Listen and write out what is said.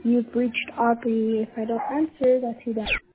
You've reached Aubrey. If I don't answer, that's who that is.